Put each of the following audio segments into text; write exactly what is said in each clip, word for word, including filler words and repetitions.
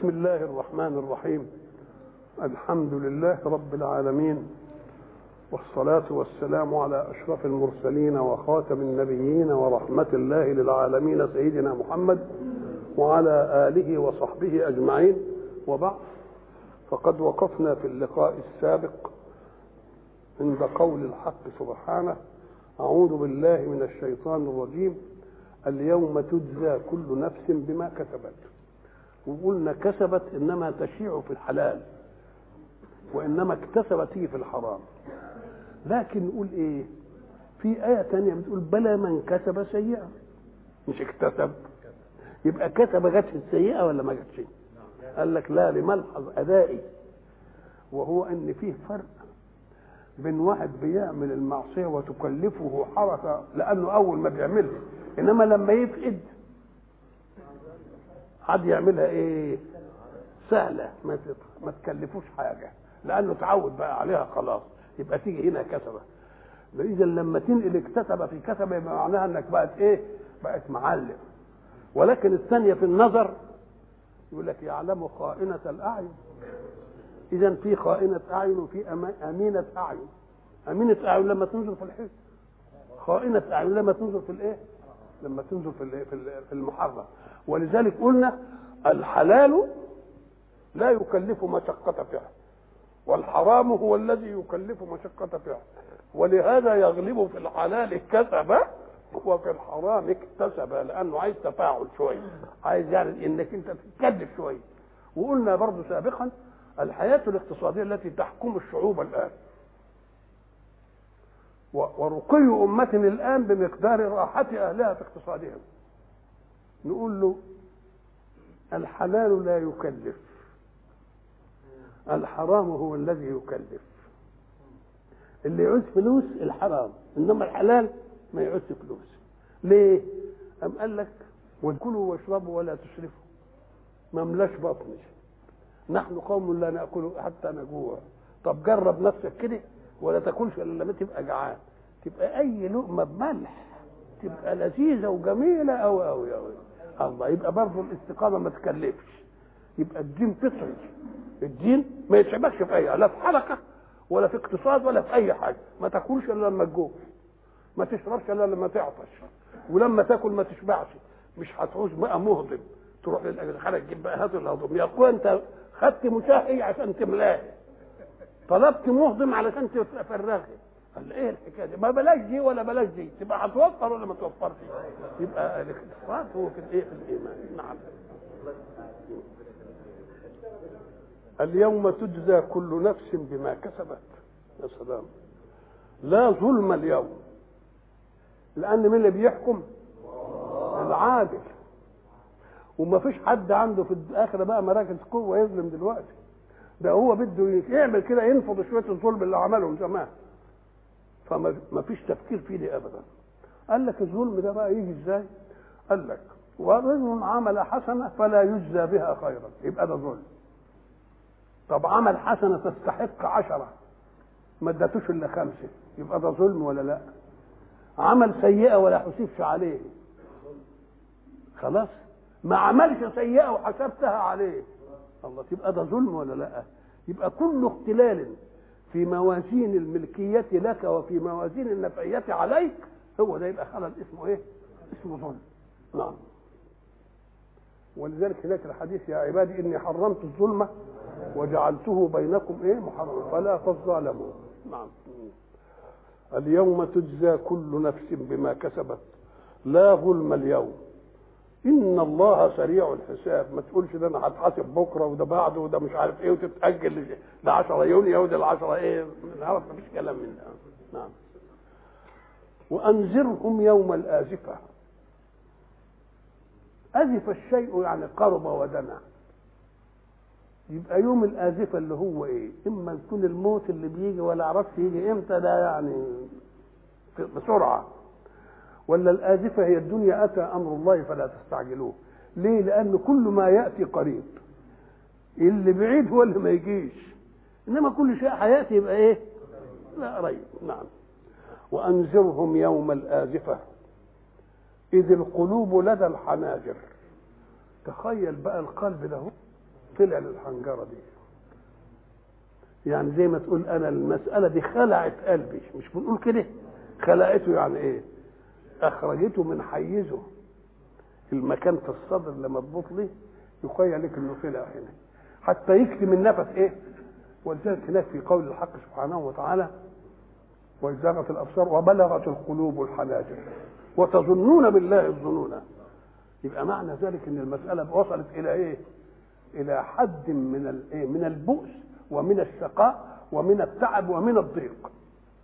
بسم الله الرحمن الرحيم. الحمد لله رب العالمين، والصلاة والسلام على أشرف المرسلين وخاتم النبيين ورحمة الله للعالمين سيدنا محمد وعلى آله وصحبه أجمعين، وبعد. فقد وقفنا في اللقاء السابق عند قول الحق سبحانه: أعوذ بالله من الشيطان الرجيم، اليوم تجزى كل نفس بما كسبت. وقلنا كسبت إنما تشيع في الحلال، وإنما اكتسبت هي في الحرام. لكن نقول إيه؟ في آية تانية بتقول: بلى من كسب سيئة، مش اكتسب. يبقى كسب جت في السيئة ولا ما جتش؟ قال لك لا، لملحظ أدائي، وهو إن فيه فرق بين واحد بيعمل المعصية وتكلفه حركة لأنه أول ما بيعملها، إنما لما يفقد حد يعملها إيه؟ سهلة، ما ما تكلفوش حاجة لأنه تعود بقى عليها خلاص. يبقى تيجي هنا كسبة. إذا لما تنقل اكتسب في كسبة يبقى معناها إنك بقت إيه؟ بقت معلم. ولكن الثانية في النظر يقول لك يعلم خائنة الأعين. إذا في خائنة أعين وفي أمينة أعين. أمينة أعين لما تنظر في الحس، خائنة أعين لما تنظر في الإيه؟ لما تنظر في الإيه؟ في المحرم. ولذلك قلنا الحلال لا يكلف مشقة فعل، والحرام هو الذي يكلف مشقة فعل. ولهذا يغلب في الحلال كسب وفي الحرام اكتسب، لأنه عايز تفاعل شوية، عايز يعني إنك أنت تتكلف شوية. وقلنا برضو سابقا الحياة الاقتصادية التي تحكم الشعوب الآن، ورقي أمة الآن بمقدار راحة أهلها في اقتصادهم. نقول له الحلال لا يكلف، الحرام هو الذي يكلف. اللي يعوز فلوس الحرام، إنما الحلال ما يعوز فلوس. ليه؟ أم قال لك: وكلوا واشربوا ولا تسرفوا، ما ملاش بطنش، نحن قوم لا نأكل حتى نجوع. طب جرب نفسك كده، ولا تاكلش الا لما تبقى جعان، تبقى اي لقمه بملح تبقى لذيذه وجميله قوي قوي قوي. الله، يبقى برضه الاستقامه ما تكلفش. يبقى الدين فطري، الدين ما يتعبكش في اي، لا في حركه ولا في اقتصاد ولا في اي حاجه. ما تاكلش الا لما تجوع، ما تشربش الا لما تعطش، ولما تاكل ما تشبعش. مش هتعوز بقى مهضم تروح للأجنحة تجيب بقى هذا الهضم. يا اخويا انت خدت مشاهي عشان تملاه، طلبت مهضم علشان تفرغه. قال ايه الحكايه دي؟ ما بلاش دي ولا بلاش دي، تبقى هتوفر ولا ما توفرش؟ يبقى الاقتصاد هو في الايه؟ في الايمان. نعم. اليوم تجزى كل نفس بما كسبت. يا سلام، لا ظلم اليوم، لان من اللي بيحكم؟ العادل. وما فيش حد عنده في الاخره بقى مراكز قوه يظلم دلوقتي. ده هو بده يعمل كده، ينفض شويه الظلم اللي عملهم زمان، فما فيش تفكير فيه دي ابدا. قال لك الظلم ده بقى يجي ازاي؟ قال لك: ورجل عمل حسنه فلا يجزى بها خيرا، يبقى ده ظلم. طب عمل حسنه تستحق عشره ما ادتوش الا خمسه، يبقى ده ظلم ولا لا؟ عمل سيئه ولا حسبش عليه، خلاص ما عملش سيئه وحسبتها عليه، الله، تبقى ده ظلم ولا لا؟ يبقى كل اختلال في موازين الملكيه لك وفي موازين النفعيه عليك هو ده يبقى خلل، اسمه ايه؟ اسمه ظلم. نعم. ولذلك هناك الحديث: يا عبادي اني حرمت الظلم وجعلته بينكم ايه؟ محرما فلا تظالموا. نعم. اليوم تجزى كل نفس بما كسبت لا ظلم اليوم ان الله سريع الحساب. ما تقولش ده انا هتحاسب بكره وده بعده وده مش عارف ايه وتتاجل ل عشرة يونيو وده ل عشرة ايه، نعرف مفيش كلام من ده. نعم. وانذرهم يوم الازفه. ازف الشيء يعني قرب ودنا. يبقى يوم الازفه اللي هو ايه؟ اما يكون الموت اللي بيجي ولا عرفت يجي امتى، ده يعني بسرعه، ولا الآزفة هي الدنيا أتى أمر الله فلا تستعجلوه. ليه؟ لأن كل ما يأتي قريب، اللي بعيد هو اللي ما يجيش، إنما كل شيء حياتي يبقى إيه؟ لا قريب. نعم. وأنذرهم يوم الآزفة إذ القلوب لدى الحناجر. تخيل بقى القلب له طلع للحنجره دي. يعني زي ما تقول انا المساله دي خلعت قلبي، مش بنقول كده؟ خلعته يعني ايه؟ اخرجته من حيزه. المكان في الصدر لما تبط لي يخيل لك انه طلع هنا، حتى يكتم النفس ايه. ولذلك هناك في قول الحق سبحانه وتعالى: وإذ زاغت الابصار وبلغت القلوب الحناجر وتظنون بالله الظنون. يبقى معنى ذلك ان المساله وصلت الى ايه؟ الى حد من الايه؟ من البؤس ومن الشقاء ومن التعب ومن الضيق.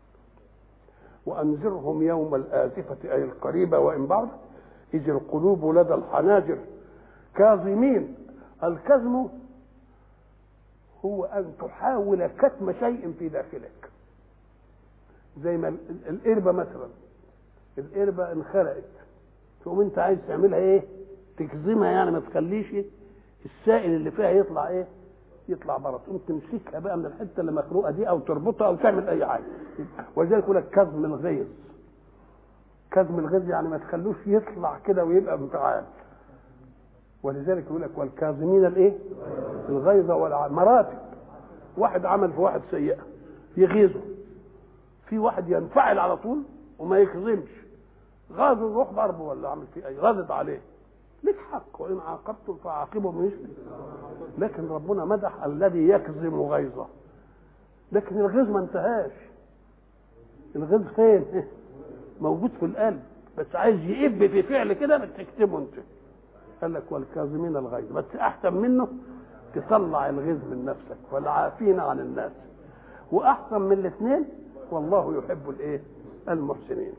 وانذرهم يوم الآزفة أي القريبة وإن بعد إذ القلوب لدى الحناجر كاظمين. الكظم هو أن تحاول كتم شيء في داخلك، زي ما القربة مثلا، القربة انخلقت تقوم انت عايز تعملها ايه؟ تكظمها، يعني ما تخليش السائل اللي فيها يطلع ايه؟ يطلع بره. تقوم تمسكها بقى من الحته اللي مخلوقه دي او تربطها او تعمل اي حاجه. ولذلك يقول لك كظم الغيظ. كظم الغيظ يعني ما تخلوش يطلع كده ويبقى انفعال. ولذلك يقول لك والكاظمين الايه؟ الغيظ والع مراتب. واحد عمل في واحد سيئه يغيظه، في واحد ينفعل على طول وما يكظمش، غاظ يروح ضربه ولا عمل فيه اي غاضب عليه، لك حق وان عاقبتم فعاقبوا بمثله. لكن ربنا مدح الذي يكظم غيظه. لكن الغيظ ما انتهاش. الغيظ فين؟ موجود في القلب، بس عايز يئب في فعل كده بتكتبه انت. قال لك والكاظمين الغيظ، بس احسن منه تطلع الغيظ من نفسك والعافين عن الناس. واحسن من الاثنين والله يحب الايه؟ المحسنين.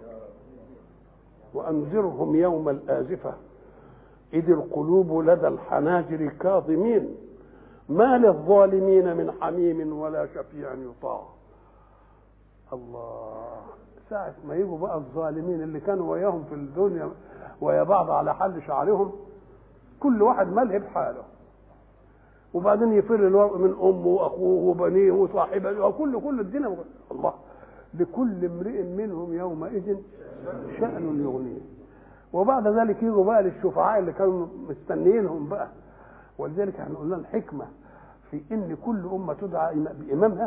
وانذرهم يوم الآزفة إذ القلوب لدى الحناجر كاظمين ما للظالمين من حميم ولا شفيع يطاع. الله، ساعة ما يجوا بقى الظالمين اللي كانوا وياهم في الدنيا ويا بعض على حل شعرهم، كل واحد ملهي بحاله، وبعدين يفر الورق من امه واخوه وبنيه وصاحبه وكل كل الدنيا. الله، لكل امرئ منهم يومئذ شأن يغنيه. وبعد ذلك يجوا بقى للشفعاء اللي كانوا مستنيينهم بقى. ولذلك احنا قلنا الحكمه في ان كل امه تدعى بامامها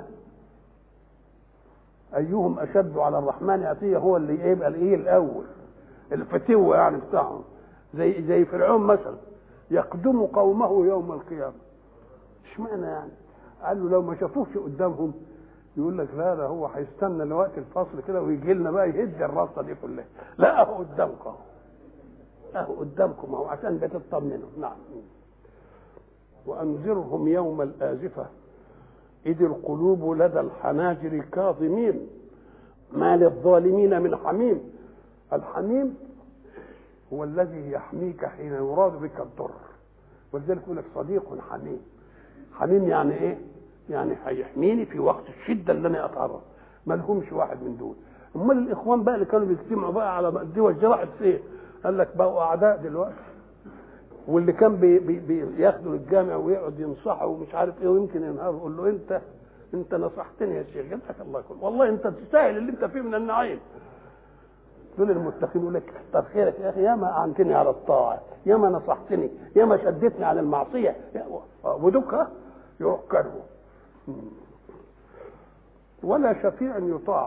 ايهم اشد على الرحمن عتيه، هو اللي يبقى الايه الاول، الفتوه يعني بتاعهم. زي زي فرعون مثلا يقدم قومه يوم القيامه. اشمعنى يعني؟ قالوا لو ما شافوش قدامهم يقول لك لا ده هو هيستنى لوقت الفصل كده ويجي لنا بقى يهد الرصه دي كلها. لا، اهو قدامكم، اهو قدامكم اهو عشان بتطمنوا. نعم. وانذرهم يوم الآزفة إذ القلوب لدى الحناجر كاظمين ما للظالمين من حميم. الحميم هو الذي يحميك حين يراد بك الضر. ولذلك يقول لك صديق حميم. حميم يعني ايه؟ يعني هيحميني في وقت الشده اللي انا اتعرض. ما لهمش واحد من دول. امال الاخوان بقى اللي كانوا بيجتمعوا بقى على الدول جرحت ايه؟ قال لك بقوا اعداء دلوقتي. واللي كان بي بي بياخدوا للجامع ويقعد ينصحه ومش عارف ايه ويمكن ينهار، يقول له انت انت نصحتني يا شيخ، جزاك الله كل والله انت تستاهل اللي انت فيه من النعيم. دول المتقين يقول لك كتر خيرك يا اخي، يا ما اعنتني على الطاعه، يا ما نصحتني، يا ما شدتني عن المعصيه، ودك يروح كرهه. ولا شفيع يطاع.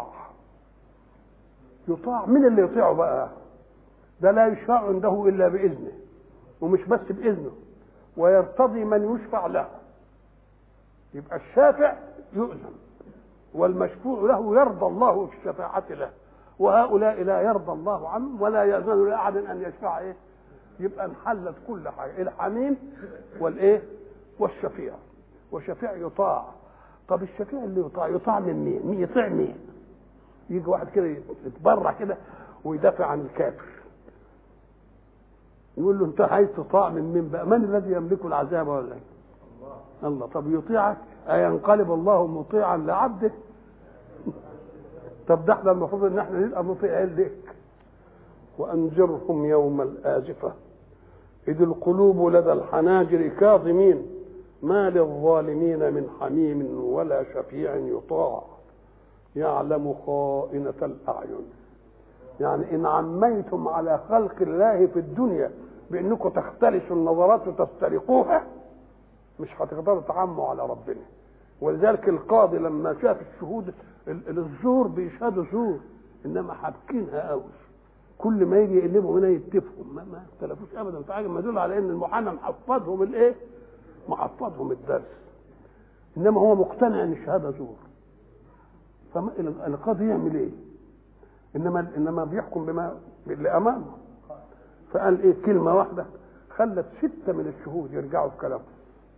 يطاع مين اللي يطيعه بقى؟ ده لا يشفع عنده الا باذنه، ومش بس باذنه، ويرتضي من يشفع له. يبقى الشافع يؤذن والمشفوع له يرضى الله في الشفاعه له، وهؤلاء لا يرضى الله عنهم ولا يأذن لأحد أن يشفع إيه؟ يبقى انحلت كل حاجة، الحميم والإيه؟ والشفيع. والشفيع يطاع. طب الشفيع اللي يطاع يطاع من مين؟ مين يطيع مين؟ يجي واحد كده يتبرع كده ويدافع عن الكافر، يقول له أنت عايز تطاع من مين بقى؟ من الذي يملك العذاب ولا إيه؟ الله. الله. طب يطيعك أينقلب الله مطيعا لعبده؟ طب ده احنا المفروض ان احنا نبقى مطيعين لك. وانذرهم يوم الآزفة إذ القلوب لدى الحناجر كاظمين ما للظالمين من حميم ولا شفيع يطاع يعلم خائنة الأعين. يعني إن عميتم على خلق الله في الدنيا بأنكم تختلسوا النظرات وتسترقوها، مش هتقدروا تعموا على ربنا. ولذلك القاضي لما شاف الشهود الزور بيشهدوا زور انما حابكينها قوي، كل ما يجي يقلبوا هنا يتفقوا ما ما اختلفوش ابدا في حاجه، ما يدل على ان المحامي محفظهم الايه؟ محفظهم الدرس، انما هو مقتنع ان الشهاده زور. فالقاضي يعمل ايه؟ انما انما بيحكم بما اللي امامه. فقال ايه؟ كلمه واحده خلت سته من الشهود يرجعوا في كلامهم.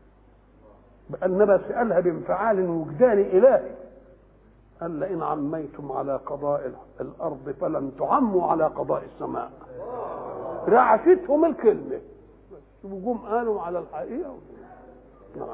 النبي سالها بانفعال وجداني الهي، قال لئن عميتم على قضاء الارض فلن تعموا على قضاء السماء. رعشتهم الكلمه وجم قالوا على الحقيقه. نعم.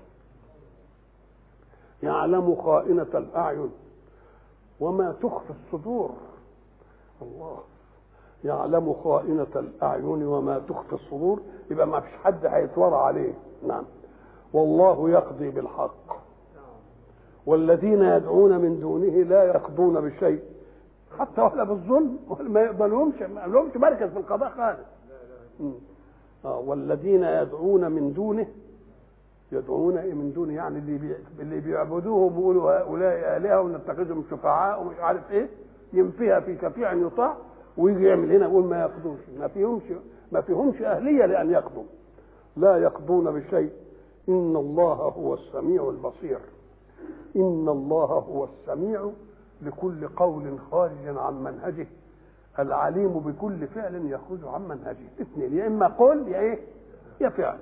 يعلم خائنة الأعين وما تخفي الصدور. الله يعلم خائنة الأعين وما تخفي الصدور، يبقى ما فيش حد هيتورع عليه. نعم. والله يقضي بالحق والذين يدعون من دونه لا يقضون بشيء، حتى ولا بالظلم، ما يقبلهمش، ما لهمش مركز في القضاء خالص. آه والذين يدعون من دونه، يدعون ايه من دونه؟ يعني اللي بي... اللي بيعبدوه بيقولوا هؤلاء آلهة ونتخذهم شفعاء ومش عارف ايه، ينفيها في شفيع يطاع، ويجي يعمل هنا يقول ما يقضوش، ما فيهمش ما فيهمش أهلية لأن يقضوا. لا يقضون بشيء. إن الله هو السميع البصير. إن الله هو السميع لكل قول خارج عن منهجه، العليم بكل فعل يخرج عن منهجه. اثنين، يا إما قول يا إيه؟ يا فعل.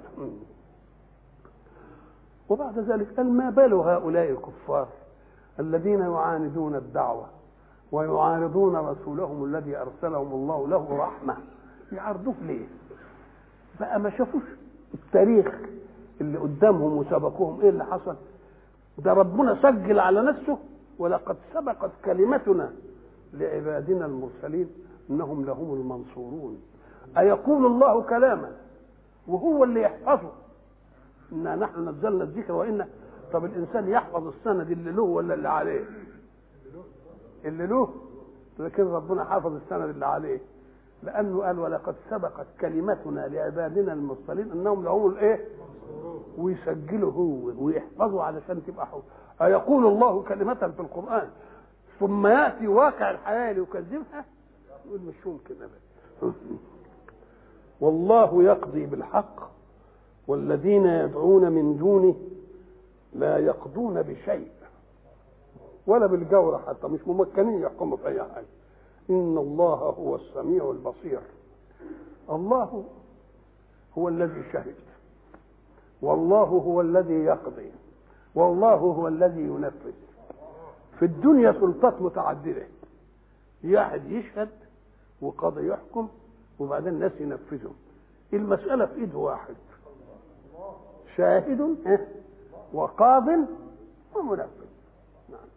وبعد ذلك قال ما بال هؤلاء الكفار الذين يعاندون الدعوة ويعارضون رسولهم الذي أرسلهم الله له رحمة، يعرضوه ليه؟ بقى ما شافوش التاريخ اللي قدامهم وسبقوهم ايه اللي حصل؟ ده ربنا سجل على نفسه ولقد سبقت كلمتنا لعبادنا المرسلين انهم لهم المنصورون. أيقول الله كلاما وهو اللي يحفظه؟ إنا نحن نزلنا الذكر وإنا. طب الإنسان يحفظ السند اللي له ولا اللي عليه؟ اللي له. لكن ربنا حافظ السند اللي عليه، لأنه قال ولقد سبقت كلمتنا لعبادنا المرسلين انهم لهم الايه؟ ويسجله هو ويحفظه علشان تبقى حفظ. أيقول الله كلمة في القرآن ثم يأتي واقع الحياة ليكذبها؟ يقول مش ممكن أبدا. والله يقضي بالحق والذين يدعون من دونه لا يقضون بشيء ولا بالجورة، حتى مش ممكنين يحكموا في أي حاجة. إن الله هو السميع البصير. الله هو الذي شهد، والله هو الذي يقضي، والله هو الذي ينفذ. في الدنيا سلطات متعددة، واحد يشهد وقاضي يحكم وبعدين الناس ينفذوا. المسألة في إيد واحد، شاهد وقاض ومنفذ. نعم.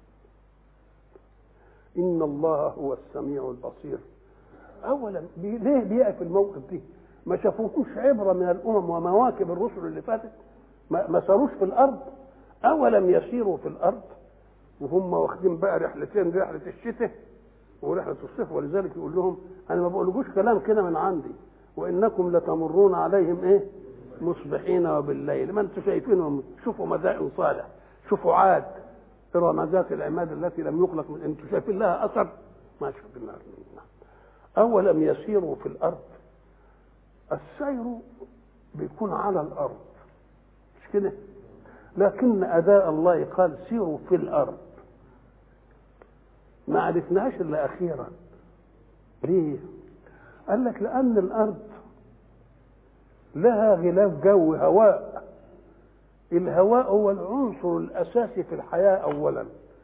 إن الله هو السميع البصير. أولا ليه بيقف الموقف دي؟ ما شافوكوش عبرة من الأمم ومواكب الرسل اللي فاتت؟ ما ساروش في الأرض؟ أولم يسيروا في الأرض وهم واخدين بقى رحلتين، رحلة الشتاء ورحلة الصيف. ولذلك يقول لهم أنا ما بقولكوش كلام كده من عندي، وإنكم لتمرون عليهم إيه؟ مصبحين وبالليل. ما انتم شايفينهم، شوفوا مدائن صالح، شوفوا عاد، إرم ذات العماد التي لم يخلق من، انتم شايفين لها أثر؟ ما شايفين لها. أولم يسيروا في الأرض. السير بيكون على الأرض مش كده؟ لكن أداء الله قال سيروا في الأرض، ما عرفناش إلا أخيرا. ليه؟ قال لك لأن الأرض لها غلاف جو، هواء. الهواء هو العنصر الأساسي في الحياة أولا،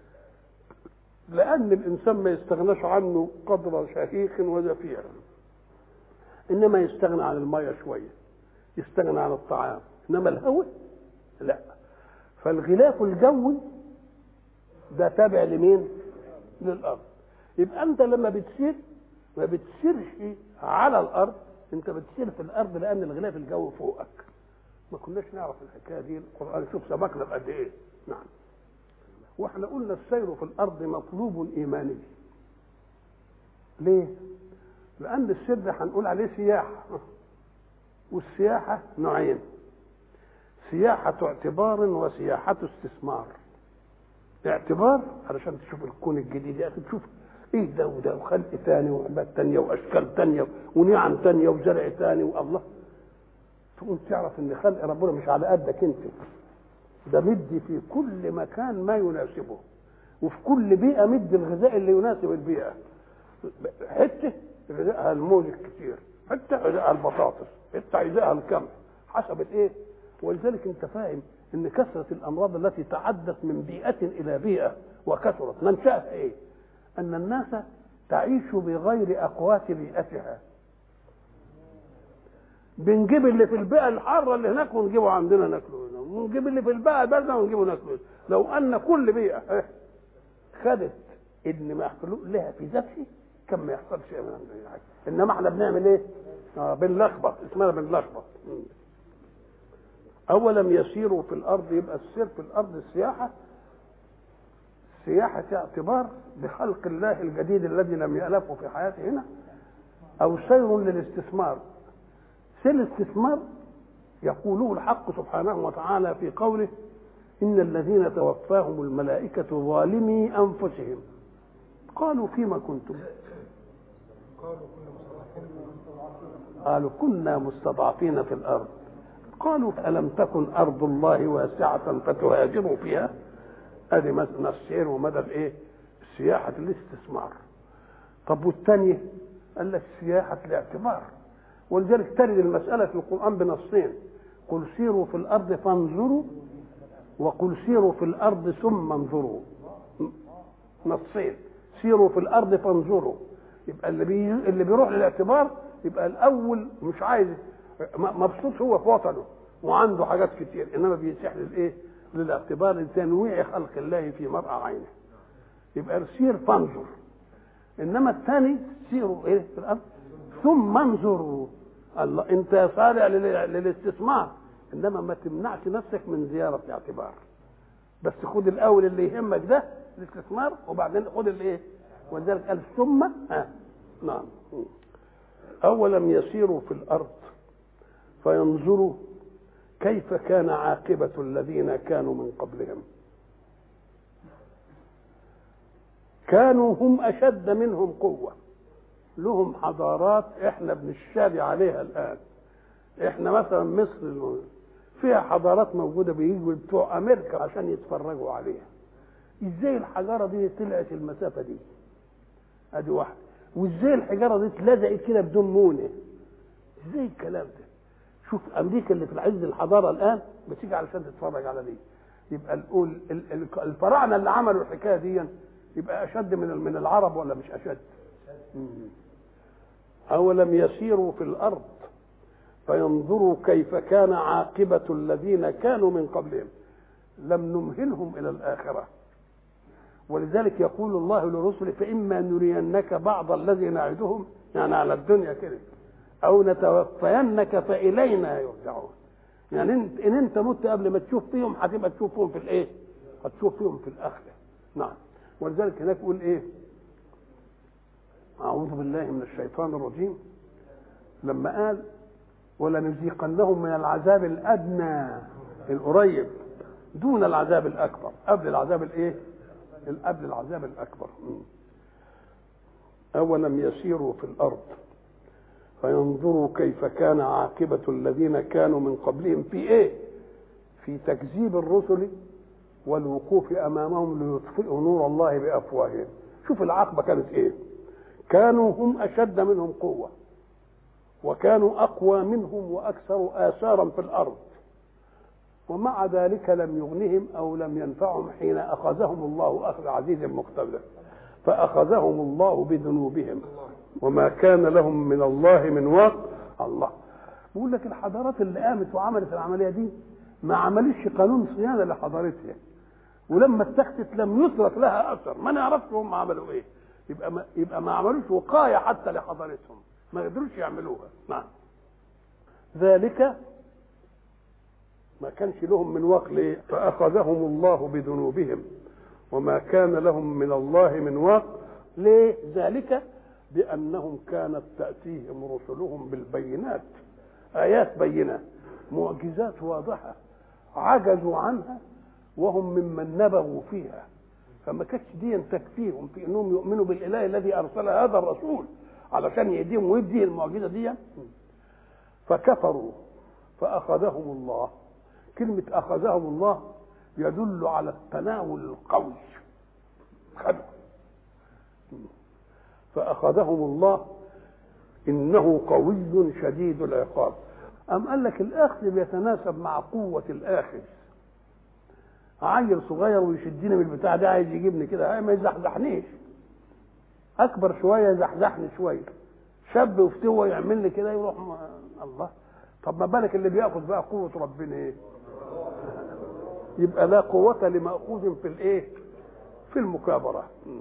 لأن الإنسان ما يستغناش عنه قدر شهيق وزفير، إنما يستغنى عن المية شوية، يستغنى عن الطعام، إنما الهواء لا. فالغلاف الجوي ده تابع لمين؟ للأرض. يبقى أنت لما بتسير ما بتسيرش على الأرض، أنت بتسير في الأرض لأن الغلاف الجوي فوقك. ما كناش نعرف الحكاية دي، القرآن شوف سبقنا بقد إيه. نعم. واحنا قلنا السير في الأرض مطلوب إيماني. ليه؟ لأن السر هنقول عليه سياحة، والسياحة نوعين: سياحة اعتبار وسياحة استثمار. اعتبار علشان تشوف الكون الجديد، يا اخي تشوف ايه ده وده وخلق ثاني وعباد ثانيه واشكال ثانيه ونعم ثانيه وزرع ثاني، والله تقوم تعرف ان خلق ربنا مش على قدك انت، ده مدي في كل مكان ما يناسبه، وفي كل بيئه مدي الغذاء اللي يناسب البيئه. حته غذائها الموز الكتير، حته غذائها البطاطس، حته غذائها القمح، حسب الايه. ولذلك انت فاهم ان كثره الامراض التي تعدت من بيئه الى بيئه وكثرت منشاها ايه؟ ان الناس تعيش بغير اقوات بيئتها. بنجيب اللي في البيئه الحاره اللي هناك ونجيبه عندنا ناكله هنا، ونجيب اللي في البيئه البارده ونجيبه ناكله. لو ان كل بيئه خدت ان مخلوق لها في ذاته كان ما يحصلش حاجه. انما احنا بنعمل ايه؟ اه بنلخبط، اسمها بنلخبط. أولم يسيروا في الأرض، يبقى السير في الأرض السياحة، سياحة اعتبار بخلق الله الجديد الذي لم يألفه في حياته هنا، أو سير للاستثمار. سير الاستثمار يقوله الحق سبحانه وتعالى في قوله إن الذين توفاهم الملائكة ظالمي أنفسهم قالوا فيما كنتم؟ قالوا كنا مستضعفين في الأرض. قالوا ألم تكن أرض الله واسعة فتهاجروا فيها؟ ادي مثلا السير ومدى الايه؟ سياحة الاستثمار. طب والثانية قال لك سياحة الاعتبار، ولذلك ترد المسألة في القرآن بنصين: قل سيروا في الأرض فانظروا، وقل سيروا في الأرض ثم انظروا. نصين: سيروا في الأرض فانظروا. يبقى اللي بي... اللي بيروح للاعتبار يبقى الأول مش عايز، مبسوط هو في وطنه وعنده حاجات كتير، انما بيسيح للايه؟ للاعتبار لتنويع خلق الله في مرأى عينه. يبقى سير فانظر. انما الثاني سيروا ايه في الارض ثم انظروا. الله انت صارع للاستثمار، انما ما تمنعش نفسك من زياره اعتبار، بس خد الاول اللي يهمك ده الاستثمار، وبعدين خد الايه. ولذلك قال ثم ها نعم. اولم يسيروا في الارض فينظروا كيف كان عاقبة الذين كانوا من قبلهم. كانوا هم أشد منهم قوة، لهم حضارات احنا بنشتري عليها الآن. احنا مثلا مصر فيها حضارات موجودة بيجوا بتوع أمريكا عشان يتفرجوا عليها. ازاي الحجارة دي طلعت المسافة دي؟ ادي واحد. وازاي الحجارة دي اتلزقت كده بدون مونة؟ ازاي الكلام ده؟ شوف امريكا اللي في العز الحضاره الان بتيجي علشان تتفرج على دي. يبقى نقول الفراعنه اللي عملوا الحكايه دي يبقى اشد من من العرب ولا مش اشد؟ اولم يسيروا في الارض فينظروا كيف كان عاقبه الذين كانوا من قبلهم. لم نمهلهم الى الاخره، ولذلك يقول الله لرسله فاما نرينك بعض الذي نعدهم، يعني على الدنيا كده، او نتوفينك فالينا يرجعون. يعني ان انت مت قبل ما تشوف فيهم هتبقى تشوفهم في الايه؟ هتشوف فيهم في الاخره. نعم. ولذلك هناك يقول ايه؟ اعوذ بالله من الشيطان الرجيم لما قال ولنذيقنهم من العذاب الادنى القريب دون العذاب الاكبر. قبل العذاب الايه؟ قبل العذاب الاكبر. اولم يسيروا في الارض فينظروا كيف كان عاقبة الذين كانوا من قبلهم في ايه؟ في تكذيب الرسل والوقوف امامهم ليطفئوا نور الله بافواههم. شوف العاقبة كانت ايه؟ كانوا هم اشد منهم قوة، وكانوا اقوى منهم واكثر اثارا في الارض، ومع ذلك لم يغنهم او لم ينفعهم حين اخذهم الله اخذ عزيز مقتدر، فاخذهم الله بذنوبهم وما كان لهم من الله من واق. الله بيقول لك الحضارات اللي قامت وعملت العمليه دي ما عملتش قانون صيانه لحضارتها، ولما اتخذت لم يترك لها اثر، ما نعرفش هم عملوا ايه. يبقى ما يبقى ما عملوش وقايه حتى لحضارتهم، ما قدروش يعملوها. نعم. ذلك ما كانش لهم من واق. ليه؟ فاخذهم الله بذنوبهم وما كان لهم من الله من واق. ليه ذلك؟ بأنهم كانت تأتيهم رسلهم بالبينات، آيات بينة، معجزات واضحة، عجزوا عنها وهم ممن نبغوا فيها، فما كانتش دي تكفيهم في انهم يؤمنوا بالاله الذي ارسل هذا الرسول علشان يهديهم ويديه المعجزه دي. فكفروا فاخذهم الله. كلمه اخذهم الله يدل على التناول القوي، خذوا فاخذهم الله انه قوي شديد العقاب. أم قال لك الأخذ بيتناسب مع قوة الآخذ. عيل صغير ويشدني من البتاع ده عايز يجيبني كده ما يزحزحنيش، أكبر شوية يزحزحني شوية، شاب وفتوة يعمل لي كده يروح م... الله. طب ما بالك اللي بياخذ بقى قوة ربنا إيه؟ يبقى لا قوة لمأخوذ في الإيه؟ في المكابرة.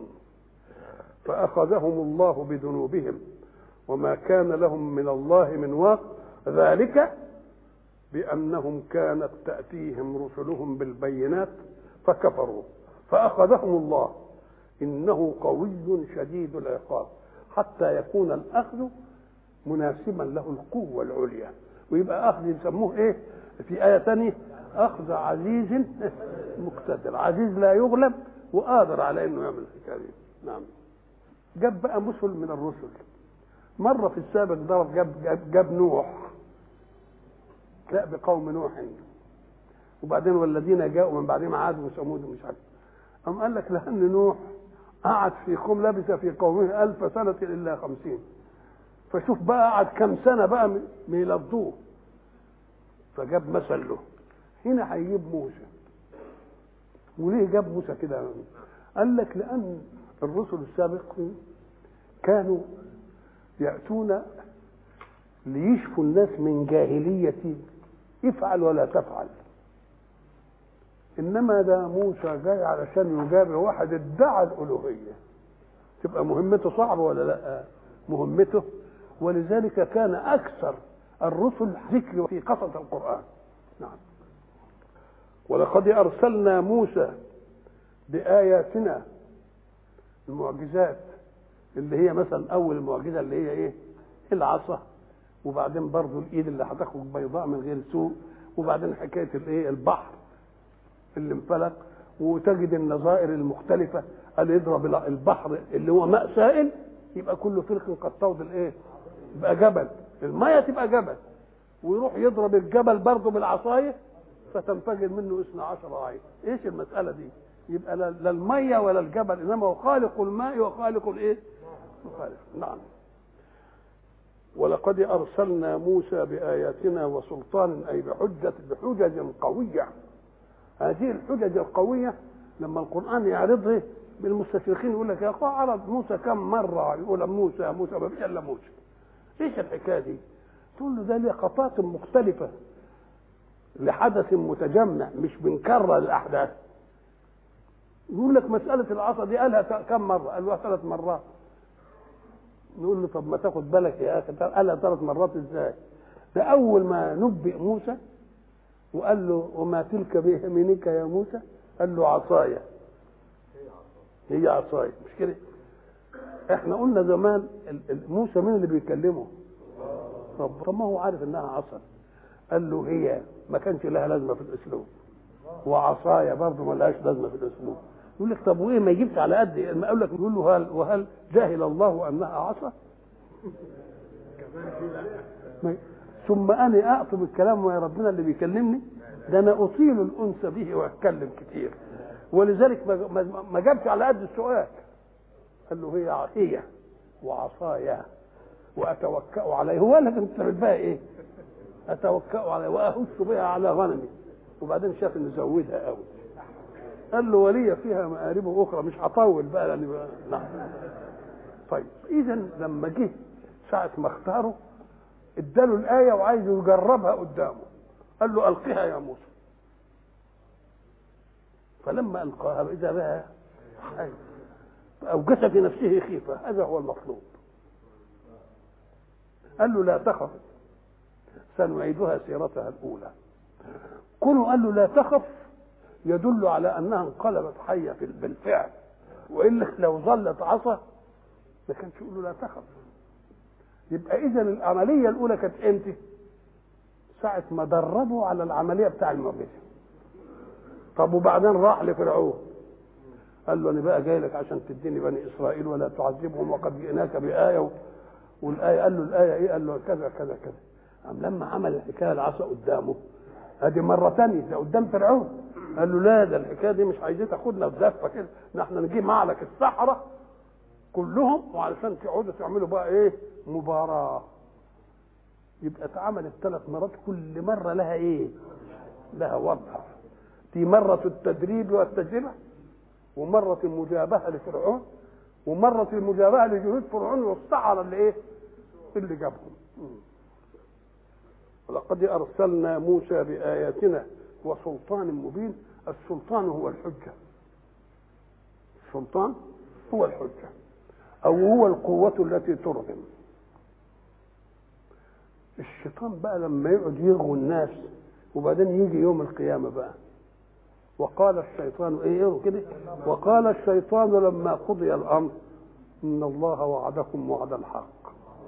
فأخذهم الله بذنوبهم وما كان لهم من الله من واق، ذلك بأنهم كانت تأتيهم رسلهم بالبينات فكفروا فأخذهم الله إنه قوي شديد العقاب، حتى يكون الأخذ مناسبا له القوة العليا، ويبقى أخذ يسموه إيه في آية ثانية؟ أخذ عزيز مقتدر، عزيز لا يغلب وقادر على إنه يعمل الحكاية دي. نعم. جاب بقى مثل من الرسل مرة في السابق ضرب جاب, جاب, جاب نوح، لا بقوم نوح، وبعدين والذين جاءوا من بعدهم عاد وثمود ومش عارف. أم قال لك لأن نوح قعد في قوم لبث في قومه ألف سنة إلا خمسين، فشوف بقى قعد كم سنة بقى ميلضوه، فجاب مثل له. هنا هيجيب موسى. وليه جاب موسى كده؟ قال لك لأن الرسل السابقين كانوا يأتون ليشفوا الناس من جاهلية افعل ولا تفعل، إنما ده موسى جاي علشان يجابه واحد ادعى الألوهية، تبقى مهمته صعبة ولا لا؟ مهمته. ولذلك كان أكثر الرسل ذكر في قصص القرآن. نعم. ولقد أرسلنا موسى بآياتنا، المعجزات اللي هي مثلا أول المعجزة اللي هي إيه؟ العصا، وبعدين برضو الإيد اللي هتخرج بيضاء من غير سوء، وبعدين حكاية الإيه؟ البحر اللي انفلق، وتجد النظائر المختلفة. قال يضرب البحر اللي هو ماء سائل يبقى كل فرق قد تفض الإيه؟ يبقى جبل، المية تبقى جبل، ويروح يضرب الجبل برضو بالعصاية فتنفجر منه اثنا عشر عين. ايش المسألة دي؟ يبقى لا المية ولا الجبل، انما هو خالق الماء وخالق الايه؟ خالق. نعم. ولقد ارسلنا موسى باياتنا وسلطان، اي بحجة بحجج قوية. هذه الحجج القوية لما القرآن يعرضها بالمستشرقين يقول لك يا اخوة عرض موسى كم مرة، يقول موسى موسى ما فيش الا موسى. ايش الحكاية دي؟ تقول له ده لقطات مختلفة لحدث متجمع، مش بنكرر الاحداث. يقول لك مسألة العصا دي قالها كم مرة؟ قالها ثلاث مرات. نقول له طب ما تاخد بالك يا اخي، قالها ثلاث مرات ازاي؟ ده اول ما نبئ موسى وقال له وما تلك بيمينك يا موسى، قال له عصايا، هي عصايا، مش كده؟ احنا قلنا زمان موسى مين اللي بيكلمه؟ رب. طب ما هو عارف انها عصا، قال له هي، ما كانش لها لازمه في الاسلوب، وعصايا برضه ما لهاش لازمه في الاسلوب. يقول لك طب وايه ما يجيبش على قد ما اقول لك؟ يقول له هل وهل جاهل الله انها عصا؟ ثم انا اعطي بالكلام ويا ربنا اللي بيكلمني ده انا اطيل الانس به واتكلم كتير، ولذلك ما جابش على قد السؤال. قال له هي هي وعصايا واتوكا عليه. هو قال لك انت بقى ايه؟ اتوكا عليه واهش بها على غنمي. وبعدين شاف انه زودها قوي، قال له ولي فيها مآرب اخرى. مش هطول بقى لاني بقى. نعم. طيب اذا لما جه ساعه ما اختاره اداله الايه وعايز يجربها قدامه، قال له القها يا موسى. فلما القاها اذا بها اوجس في نفسه خيفه، هذا هو المطلوب. قال له لا تخف سنعيدها سيرتها الاولى. كونه قال له لا تخف يدل على انها انقلبت حيه بالفعل، والا لو ظلت عصا ما كانش يقول له لا تخف. يبقى اذا العمليه الاولى كانت امتى؟ ساعه ما دربوا على العمليه بتاع المعجزه. طب وبعدين راح لفرعون قال له انا بقى جاي لك عشان تديني بني اسرائيل ولا تعذبهم وقد جئناك بايه، والايه قال له الايه ايه؟ قال له كذا كذا كذا. قام لما عمل الحكايه العصا قدامه ادي مره ثانيه ده قدام فرعون، قال له لا ده الحكايه دي مش عايزين تاخدنا في زفه كده، نحن نجيب معلك السحره كلهم وعلشان تقعدوا تعملوا بقى ايه مباراه. يبقى اتعملت ثلاث مرات كل مره لها ايه؟ لها وضعها. في مره التدريب والتجربه، ومره المجابهه لفرعون، ومره المجابهه لجنود فرعون والسحره اللي ايه؟ اللي جابهم. ولقد ارسلنا موسى باياتنا وسلطان مبين. السلطان هو الحجه، السلطان هو الحجه او هو القوه التي ترغم. الشيطان بقى لما يقعد يغوي الناس وبعدين يجي يوم القيامه بقى وقال الشيطان ايه كده، وقال الشيطان لما قضي الامر ان الله وعدكم وعد الحق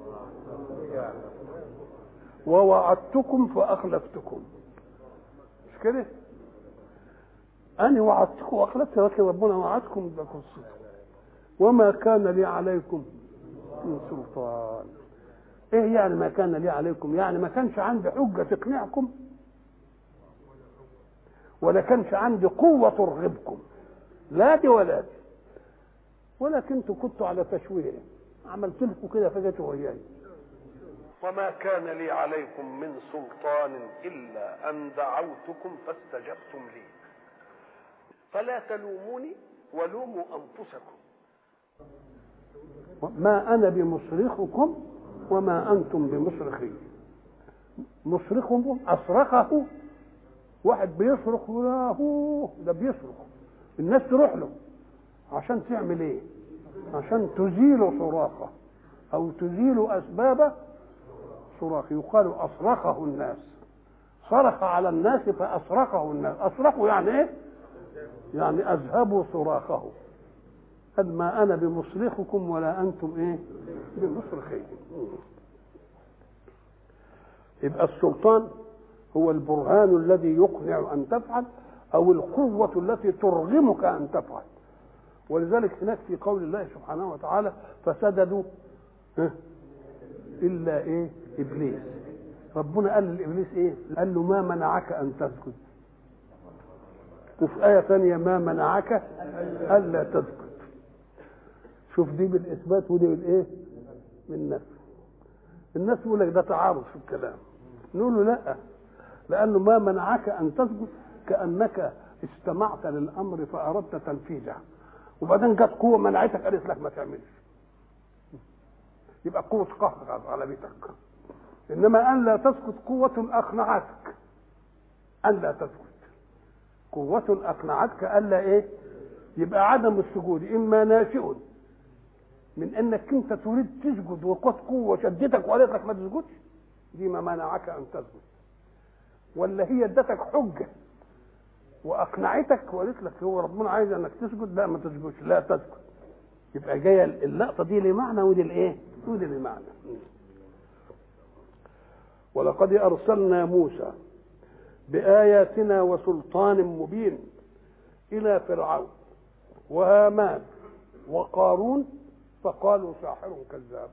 ووعدتكم فاخلفتكم. مش كده؟ انا وعدتكم واخلفتكم لكن ربنا وعدكم بكم الصدق وما كان لي عليكم من سلطان. ايه يعني ما كان لي عليكم؟ يعني ما كانش عندي حجه تقنعكم ولا كانش عندي قوه ترغبكم، لا دي ولا دي، ولكن كنتوا على تشويه، عملت لكم كده فجأة وياي. وما كان لي عليكم من سلطان الا ان دعوتكم فاستجبتم لي فلا تلوموني ولوموا انفسكم ما انا بمصرخكم وما انتم بمصرخي. مصرخهم اصرخه واحد بيصرخ لا هو ده بيصرخ، الناس تروح له عشان تعمل ايه؟ عشان تزيل صراخه او تزيل اسباب صراخ. يقال اصرخه الناس، صرخ على الناس فاصرخه الناس. اصرخوا يعني ايه؟ يعني اذهبوا صراخه. قد ما انا بمصرخكم ولا انتم ايه بمصرخي. يبقى السلطان هو البرهان الذي يقنع ان تفعل او القوه التي ترغمك ان تفعل. ولذلك هناك في قول الله سبحانه وتعالى فسجدوا الا ايه ابليس. ربنا قال لابليس ايه؟ قال له ما منعك ان تسجد. وفي ايه ثانيه ما منعك الا تسجد. شوف دي بالاثبات ودي بالايه؟ بالنفي. الناس يقول لك ده تعارض في الكلام، نقول له لا، لانه ما منعك ان تسجد كانك استمعت للامر فاردت تنفيذه وبعدين جت قوه منعتك قالت لك ما تعملش، يبقى قوه قهر على بيتك. انما ان لا تسكت قوه اقنعتك ان لا تسكت، قوه اقنعتك الا ايه؟ يبقى عدم السجود اما ناشئ من انك انت تريد تسجد وقد قوه شدتك وقالت لك ما تسجدش، دي ما منعك ان تسجد، ولا هي ادتك حجه واقنعتك وقالت لك هو ربنا عايز انك تسجد، لا ما تسجدش، لا تسجد. يبقى جايه اللقطه دي لمعنى ودي الايه؟ ودي لمعنى. ولقد ارسلنا موسى باياتنا وسلطان مبين الى فرعون وهامان وقارون فقالوا ساحر كذاب.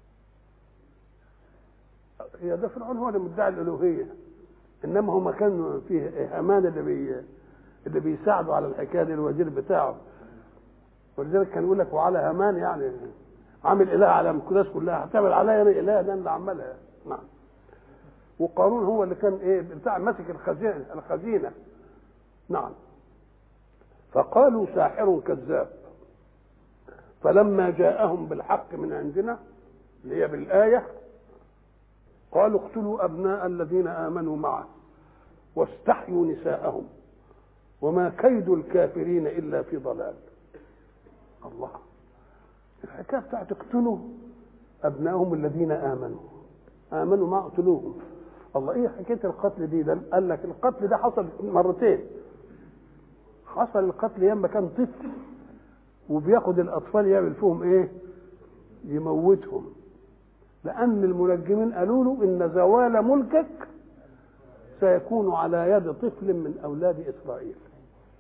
هي ده فرعون هو اللي مدعي الالوهيه، انما هو ما كان فيه هامان اللي بي اللي بيساعده على الحكايه دي، الوزير بتاعه. ولذلك كان يقول لك وعلى هامان يعني عامل اله على الناس كلها، هتعمل عليا انا اله ده اللي عملها. نعم. وقارون هو اللي كان ايه بتاع ماسك الخزينه الخزينه. نعم. فقالوا ساحر كذاب فلما جاءهم بالحق من عندنا اللي هي بالايه قالوا اقتلوا ابناء الذين امنوا معه واستحيوا نساءهم وما كيد الكافرين الا في ضلال. الله، الحكايه بتاعت اقتلوا ابنائهم الذين امنوا امنوا ما اقتلوهم. الله، ايه حكايه القتل دي؟ ده قال لك القتل ده حصل مرتين. حصل القتل لما كان طفل وبياخد الاطفال يعمل فيهم ايه؟ يموتهم، لان المنجمين قالوا له ان زوال ملكك سيكون على يد طفل من اولاد اسرائيل.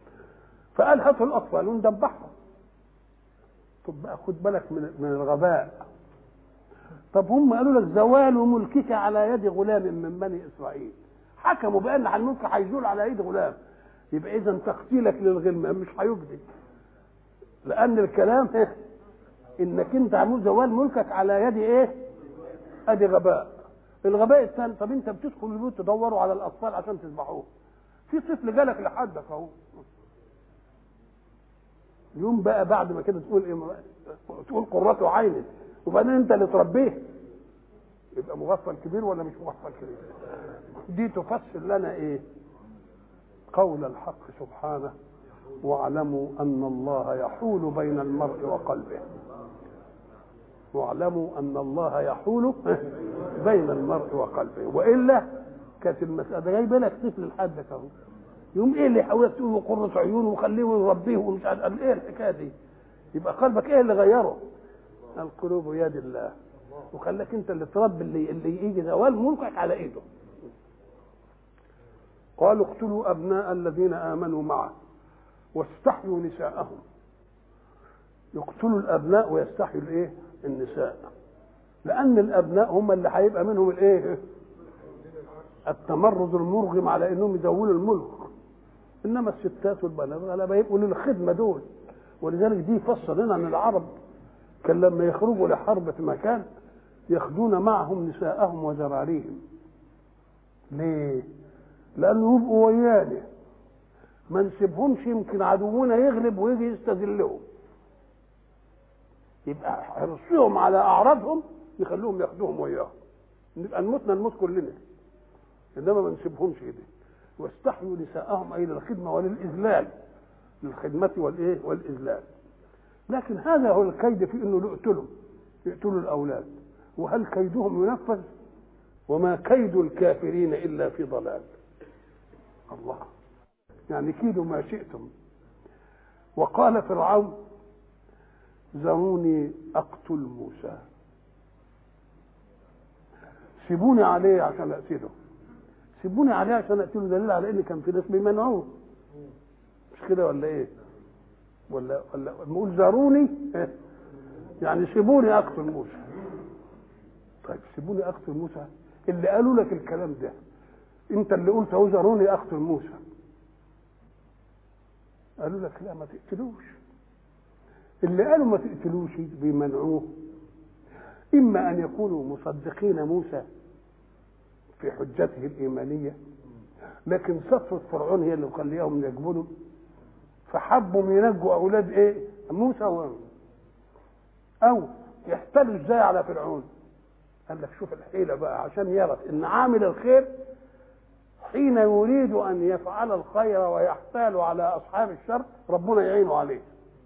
فقال هاتوا الاطفال وندبحهم. طب بقى خد بالك من من الغباء. طب هم قالوا لك زوال ملكك على يد غلام من بني اسرائيل، حكموا بان الملك هيزول على يد غلام، يبقى اذا تقتيلك للغلمان مش هيجدي، لان الكلام ايه؟ انك انت عمول زوال ملكك على يد ايه؟ ادي غباء. الغباء الثاني، طب انت بتدخل البيوت تدوروا على الاطفال عشان تذبحوه، في طفل جالك لحدك اهو، يوم بقى بعد ما كده تقول ايه؟ تقول قرة عين، وبعدين انت اللي تربيه، يبقى مغفل كبير ولا مش مغفل كبير؟ دي تفسر لنا ايه؟ قول الحق سبحانه: واعلموا ان الله يحول بين المرء وقلبه. واعلموا ان الله يحول بين المرء وقلبه، والا كانت المساله جايبه لك طفل لحدك اهو، يوم ايه اللي يحاول تقول قرة عيون وخليه يربيه ومش عارف ايه الحكايه دي؟ يبقى قلبك ايه اللي غيره؟ القلوب يد الله، وخليك انت اللي تربي اللي اللي يجي زوال ملكك على ايده. قالوا اقتلوا ابناء الذين امنوا معه واستحيوا نساءهم. يقتلوا الابناء ويستحيوا الايه؟ النساء، لان الابناء هم اللي هيبقى منهم الايه؟ التمرد المرغم على انهم يزولوا الملك، انما الستات والبنات غالبا يبقوا للخدمه دول. ولذلك دي فسر لنا ان العرب كان لما يخرجوا لحرب في مكان ياخذون معهم نساءهم وذراريهم. ليه؟ لانه يبقوا ويانا، ما نسيبهمش يمكن عدونا يغلب ويجي يستذلهم، يبقى حرصهم على اعراضهم يخلوهم ياخذوهم وياهم، نبقى نموتنا نموت كلنا، انما ما نسيبهمش كده. واستحيوا نساءهم اي للخدمه وللاذلال، للخدمه والايه؟ والاذلال. لكن هذا هو الكيد في انه يقتلوا يقتلوا الاولاد، وهل كيدهم ينفذ؟ وما كيد الكافرين الا في ضلال. الله، يعني كيدوا ما شئتم. وقال فرعون: ذروني اقتل موسى، سيبوني عليه عشان اقتله. سيبوني عليه عشان اقتله دليل على ان كان في ناس بيمنعوه، مش كده ولا ايه؟ ولا ولا نقول ذروني يعني سيبوني اقتل موسى. طيب سيبوني اقتل موسى، اللي قالوا لك الكلام ده انت اللي قلت اهو ذروني اقتل موسى، قالوا لك لا ما تقتلوش. اللي قالوا ما تقتلوش بيمنعوه، اما ان يكونوا مصدقين موسى في حجته الايمانيه، لكن صفه فرعون هي اللي مخليهم يقبلوا، فحبوا ينجوا اولاد ايه؟ موسى. و... او يحتلوا ازاي على فرعون؟ قال لك شوف الحيله بقى، عشان يعرف ان عامل الخير حين يريد ان يفعل الخير ويحتال على اصحاب الشر ربنا يعينه عليه.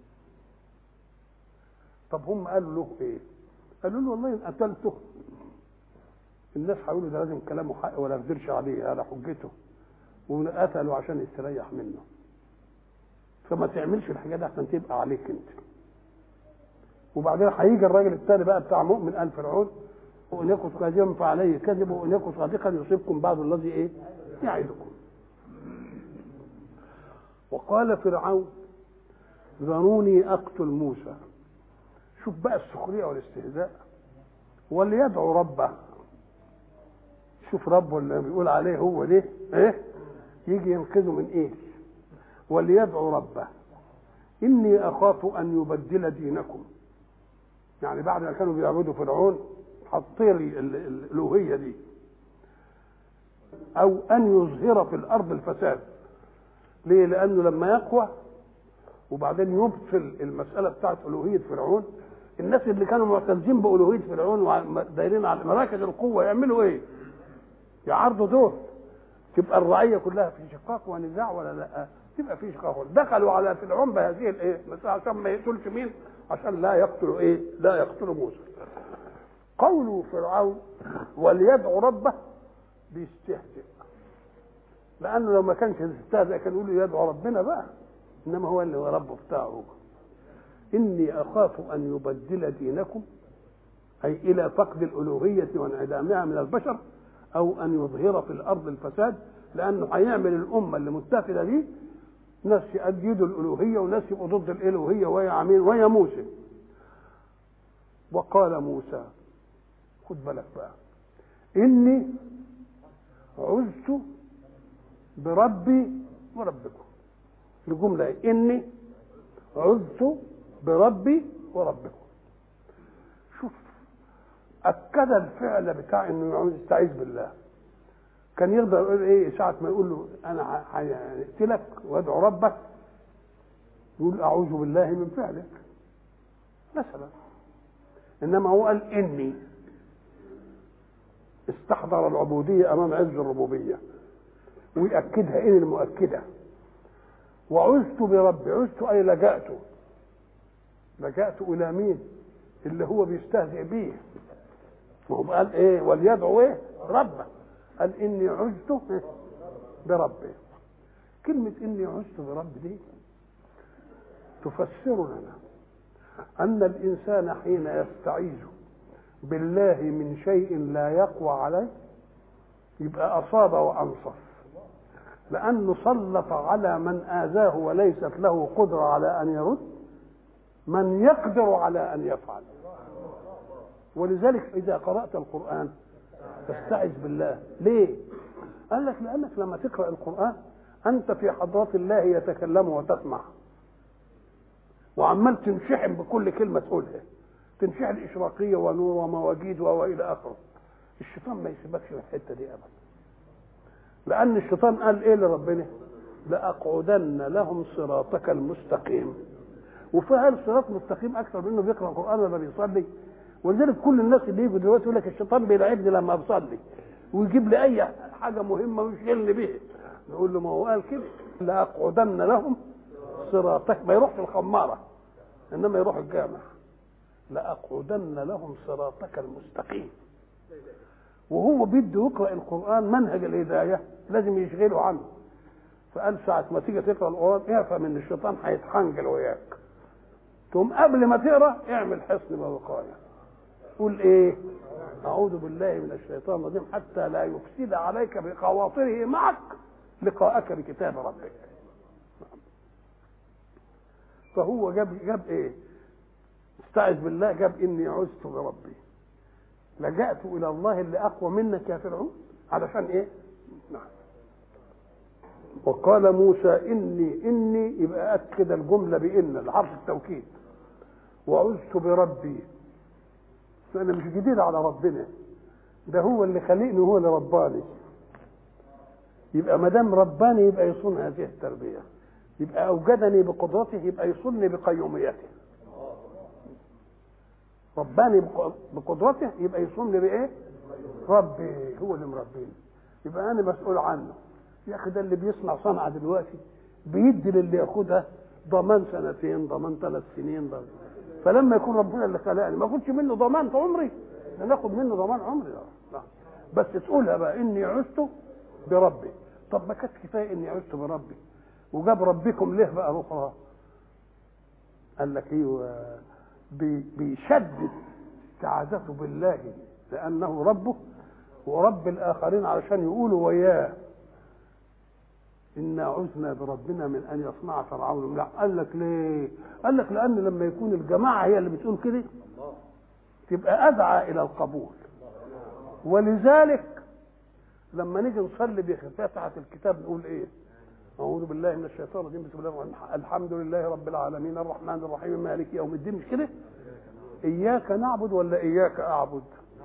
طب هم قالوا له ايه؟ قالوا له والله ان قتلته الناس هيقولوا ده لازم كلامه حق ولا يقدرش عليه على حجته، وقتلوا عشان يستريح منه، فما تعملش الحاجه دي عشان تبقى عليك انت. وبعدين هيجي الراجل الثاني بقى بتاع مؤمن قال فرعون: وان يكن كاذبا فعليه كذب وان يكن صادقا يصيبكم بعض الذي ايه؟ يعدكم. وقال فرعون: ذروني اقتل موسى. شوف بقى السخريه والاستهزاء. وليدعو ربه. شوف ربه اللي بيقول عليه هو ليه ايه؟ يجي ينقذه من ايه؟ وليدعو ربه اني اخاف ان يبدل دينكم. يعني بعد ما كانوا بيعبدوا فرعون حطي لي الالوهيه دي، او ان يظهر في الارض الفساد. ليه؟ لانه لما يقوى وبعدين يبطل المساله بتاعت الوهيه فرعون، الناس اللي كانوا معتزين بالوهيه فرعون ودايرين على مراكز القوه يعملوا ايه؟ يعرضوا دور، تبقى الرعيه كلها في شقاق ونزاع ولا لا؟ تبقى في شقاق. دخلوا على فرعون بهذه الايه؟ عشان ما يقتلش مين؟ عشان لا يقتلوا ايه؟ لا يقتلوا موسى. قول فرعون وليدعو ربه بيستهزئ، لانه لو ما كانش يستهزئ كان يقول يدعو ربنا بقى، انما هو اللي هو ربه بتاعه. اني اخاف ان يبدل دينكم، اي الى فقد الالوهيه وانعدامها من البشر، او ان يظهر في الارض الفساد، لانه هيعمل الامه اللي متفقه دي ناس يأيدوا الألوهية وناس يبقوا ضد الألوهية، ويا عمين ويا موسى. وقال موسى، خد بالك بقى، إني عزت بربي وربكم. الجملة إيه؟ إني عزت بربي وربكم. شوف، أكد الفعل بتاع إنه يستعيذ بالله. كان يقدر يقول إيه ساعة ما يقول له أنا هقتلك وأدعو ربك، يقول أعوذ بالله من فعلك مثلا. إنما هو قال إني، استحضر العبودية أمام عز الربوبية، ويأكدها إن المؤكدة. وعزت بربي، عزت أي لجأت، لجأت إلى مين؟ اللي هو بيستهزئ بيه. وهو قال إيه؟ وليدعو إيه؟ ربه. قال إني عزت بربي. كلمة إني عزت بربي دي تفسر لنا أن الإنسان حين يستعيذ بالله من شيء لا يقوى عليه يبقى أصاب وأنصف، لأنه سلط على من آذاه وليست له قدرة على أن يرد من يقدر على أن يفعل. ولذلك إذا قرأت القرآن تستعذ بالله. ليه؟ قال لك لأنك لما تقرأ القرآن أنت في حضرة الله يتكلم وتسمع، وعمال تنشحن بكل كلمة تقولها، تنشحن إشراقية ونور ومواجيد وإلى آخره. الشيطان ما يسيبكش في الحتة دي أبدا، لأن الشيطان قال إيه لربنا؟ لأقعدن لهم صراطك المستقيم. وفهل صراط مستقيم أكثر منه بيقرأ القرآن ولا بيصلي؟ ولذلك كل الناس اللي يجوا دلوقتي يقول لك الشيطان بيلعبني لما بصلي ويجيب لي أي حاجة مهمة ويشغلني بيها. نقول له ما هو قال كده، لأقعدن لهم صراطك، ما يروحش الخمارة إنما يروح الجامع. لأقعدن لهم صراطك المستقيم. وهو بده يقرأ القرآن منهج الهداية لازم يشغله عنه. فقال ساعة ما تيجي تقرأ القرآن افهم ان الشيطان هيتحنجل وياك، تقوم قبل ما تقرأ اعمل حصن ووقاية. قول ايه؟ أعوذ بالله من الشيطان الرجيم حتى لا يفسد عليك بخواطره معك لقاءك بكتاب ربك. فهو جاب جاب ايه؟ استعذ بالله، جاب اني عزت بربي، لجأت الى الله اللي اقوى منك يا فرعون. علشان ايه؟ نعم. وقال موسى اني اني يبقى اكد الجمله بان الحرف التوكيد. وعزت بربي، فانا مش جديد على ربنا، ده هو اللي خلقني وهو اللي رباني. يبقى ما دام رباني يبقى يصون هذه التربيه، يبقى اوجدني بقدرته يبقى يصوني بقيوميته. رباني بقدرته يبقى يصوني بايه؟ ربي هو اللي مربيني، يبقى انا مسؤول عنه. يا اخي ده اللي بيصنع صنعه دلوقتي بيدي للي ياخدها ضمان سنتين، ضمان ثلاث سنين ضمان. فلما يكون ربنا اللي خلقني ما اخدش منه ضمان عمري، ناخد منه ضمان عمري. لا، بس تقولها بقى اني عزت بربي. طب ما كانت كفايه اني عزت بربي، وجاب ربكم ليه بقى اخرى؟ قال لك ايوه، بيشدد استعاذته بالله لانه ربه ورب الاخرين علشان يقولوا وياه إنا عزنا بربنا من أن يصنع فرعون. لا، قال لك ليه؟ قال لك لأن لما يكون الجماعة هي اللي بتقول كده تبقى أدعى إلى القبول. ولذلك لما نيجي نصلي بفتحة الكتاب نقول إيه؟ أعوذ بالله من الشيطان الرجيم، بسم الله الرحمن الرحيم، الحمد لله رب العالمين الرحمن الرحيم مالك يوم الدين. مش كده؟ إياك نعبد ولا إياك أعبد؟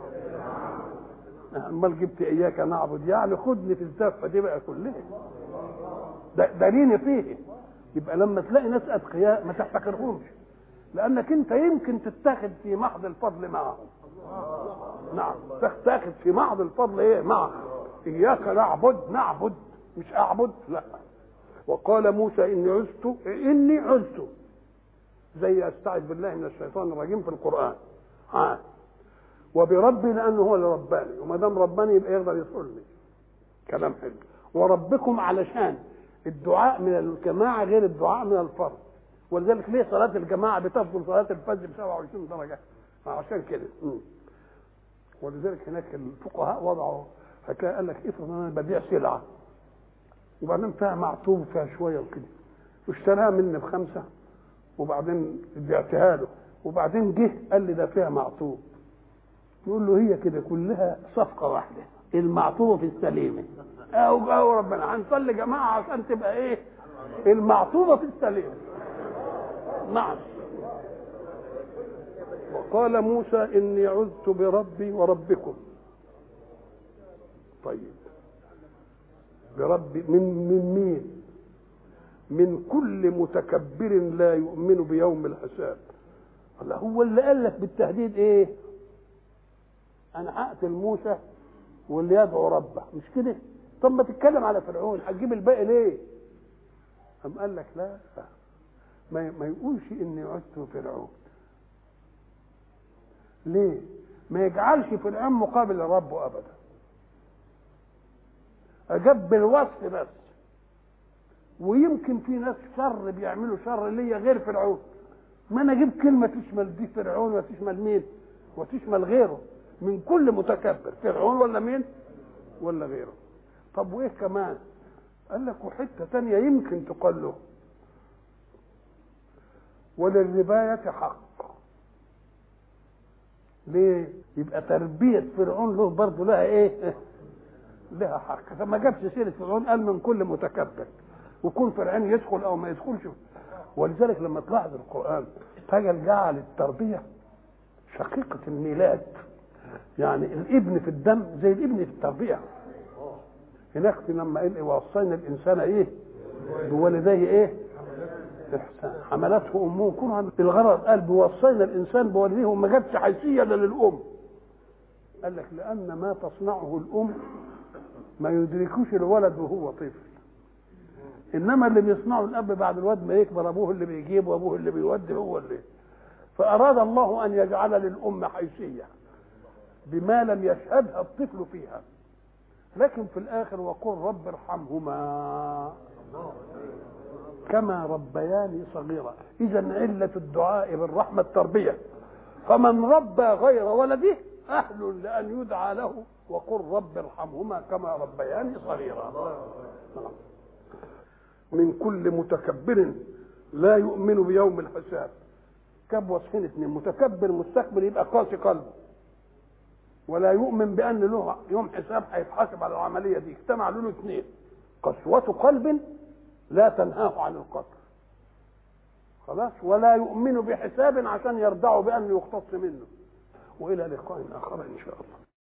أمال جبت إياك نعبد يعني خدني في الزفة دي بقى كلها، دليل فيه. يبقى لما تلاقي ناس أتقياء ما تحتقرهمش، لأنك أنت يمكن تتاخد في محض الفضل معهم. نعم، تتاخد في محض الفضل إيه معهم. إياك نعبد، نعبد مش أعبد، لا. وقال موسى إني عزت إني عزت زي أستعذ بالله من الشيطان الرجيم في القرآن. ها، وبربي لأنه هو اللي رباني، وما دام رباني يبقى يقدر يصلني. كلام حلو. وربكم علشان الدعاء من الجماعة غير الدعاء من الفرد. ولذلك ليه صلاة الجماعة بتفضل صلاة الفجر ب سبعة وعشرين درجة؟ عشان كده. ولذلك هناك الفقهاء وضعوا حكاية، قال لك افرض انا ببيع سلعة وبعدين فيها معطوب فيها شوية وكده، واشتراها مني بخمسه وبعدين بعتها له، وبعدين جه قال لي ده فيها معطوب. يقول له هي كده كلها صفقه واحده، المعطوبه في السليمه. او او ربنا هنصلي جماعه عشان تبقى ايه؟ المعطوبه في السليمه. نعم. وقال موسى اني عذت بربي وربكم. طيب بربي من من مين؟ من كل متكبر لا يؤمن بيوم الحساب. الله هو اللي قال لك بالتهديد ايه؟ انا هقتل موسى واللي يدعو ربه، مش كده؟ طب ما تتكلم على فرعون، هتجيب الباقي ليه؟ قام قال لك لا ما ما يقولش اني عدت فرعون. ليه؟ ما يجعلش فرعون مقابل لربه ابدا. اجاب بالوصف بس. ويمكن في ناس شر بيعملوا شر ليا غير فرعون، ما انا اجيب كلمه تشمل دي فرعون وتشمل مين وتشمل غيره، من كل متكبر، فرعون ولا مين ولا غيره. طب وايه كمان؟ قال لك وحته ثانيه يمكن تقال له وللربايه حق. ليه؟ يبقى تربيه فرعون له برضه لها ايه؟ لها حق. فما جابش سيره فرعون، قال من كل متكبر، وكون فرعون يدخل او ما يدخلش. ولذلك لما تلاحظ القران تجعل جعل التربيه شقيقه الميلاد، يعني الابن في الدم زي الابن في التربيه. هناك لما قال وصينا الانسان ايه؟ بوالديه ايه؟ احسان حملته امه كرها. الغرض قال بوصينا الانسان بوالديه، وما جابش حيثيه للام. قال لك لان ما تصنعه الام ما يدركوش الولد وهو طفل، انما اللي بيصنعه الاب بعد الواد ما يكبر ابوه اللي بيجيب وابوه اللي بيودي هو اللي. فاراد الله ان يجعل للام حيثيه بما لم يشهدها الطفل فيها. لكن في الاخر وقل رب ارحمهما كما ربياني صغيرا. اذا عله الدعاء بالرحمه التربيه. فمن ربى غير ولده اهل لان يدعى له وقل رب ارحمهما كما ربياني صغيرا. من كل متكبر لا يؤمن بيوم الحساب. كاب وصفين اثنين، متكبر مستكبر يبقى قاسي قلبه ولا يؤمن بان له يوم حساب هيتحاسب على العمليه دي. اجتمع له اثنين، قسوه قلب لا تنهاه عن القتل خلاص، ولا يؤمن بحساب عشان يرضعه بان يقتص منه. والى لقاء اخر ان شاء الله.